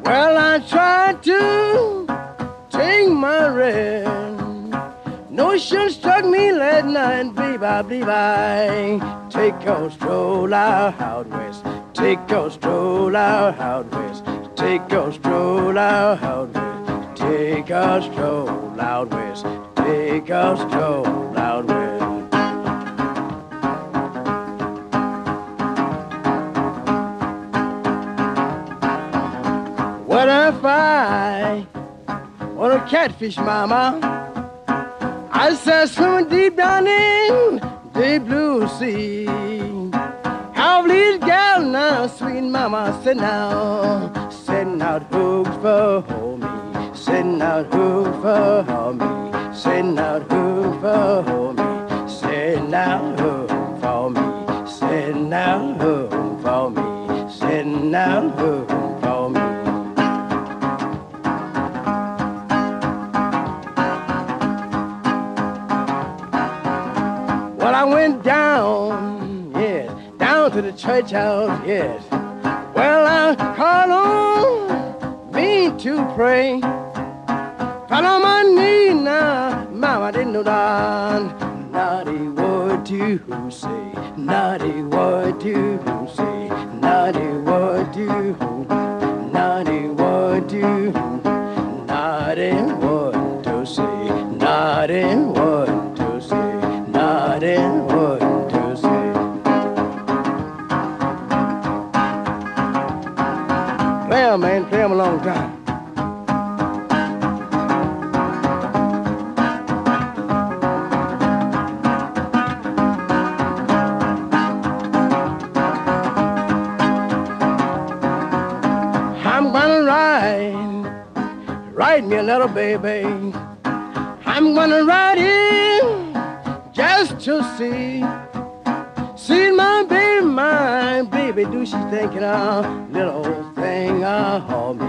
Well, I tried to take my rest. Notion struck me last night, babe. I believe I take a stroll out west. Take a stroll out west. Take a stroll out west. Take a stroll out west. Take a stroll out west. What if I want a catfish, mama? I said swimming deep down in the blue sea. How these gals now, sweet mama, setting out hooks for me, setting out hooks for me, setting out hooks for me, setting out hooks for me, setting out hooks for me, setting out hooks for me. Well, I went down, yes, down to the church house, yes. Well, I called on me to pray. Fell on my knee now, mama didn't know that. Naughty word to say, naughty word to say, naughty word to, naughty word to, naughty word to say, naughty word to say, naughty word to say. Play 'em, man, play 'em a long time. I'm gonna write me a letter, baby. I'm gonna write in just to see my baby, do she thinking of little thing of me?